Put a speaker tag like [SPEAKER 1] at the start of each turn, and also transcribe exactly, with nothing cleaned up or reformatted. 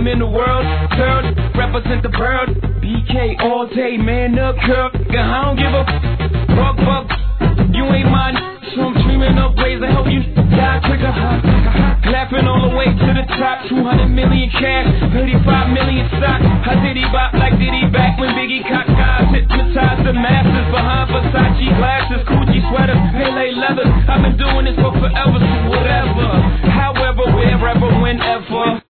[SPEAKER 1] in the world. Third, represent the bird. B K all day, man up, curve. I don't give a fuck, fuck. You ain't mine, so I'm dreaming up ways to help you die quicker. Laughing all the way to the top. two hundred million cash, thirty-five million stock. I did he buy